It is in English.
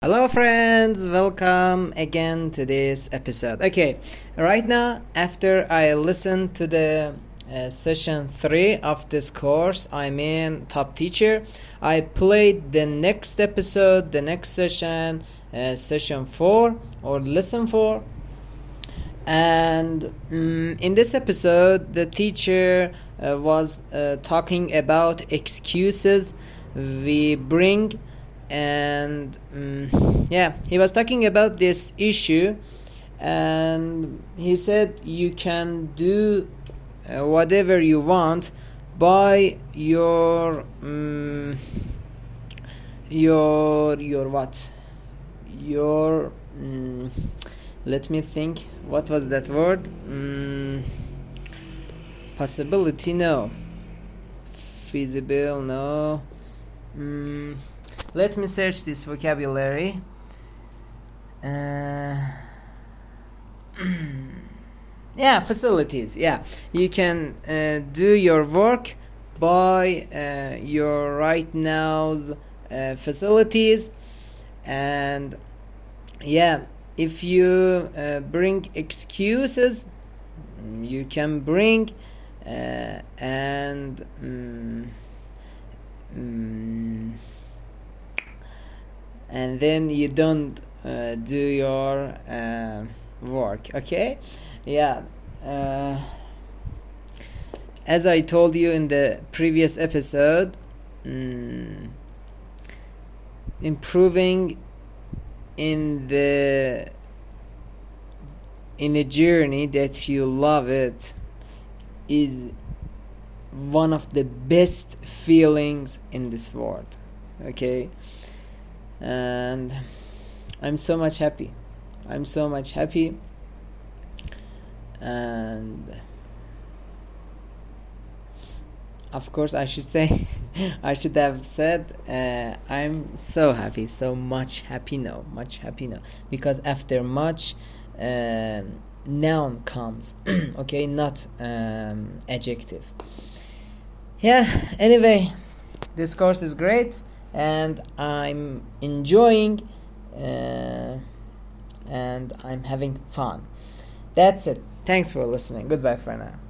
Hello friends, welcome again to this episode. Okay, right now after I listened to the session 3 of this course, I'm in Top Teacher, I played the next episode, the next session, session 4 or lesson 4. And in this episode the teacher was talking about excuses we bring, and he was talking about this issue, and he said you can do whatever you want by your what your let me think, what was that word? Possibility, no. Feasible, no. Let me search this vocabulary. Facilities. Yeah, you can do your work by your right now's facilities, and if you bring excuses, you can bring and then you don't do your work. Okay, as I told you in the previous episode, improving in a journey that you love it is one of the best feelings in this world. Okay, and I'm so much happy, and of course I should say I should have said I'm so happy, much happy now, because after much noun comes. Okay, not adjective. Anyway, this course is great and I'm enjoying and I'm having fun. That's it. Thanks for listening. Goodbye for now.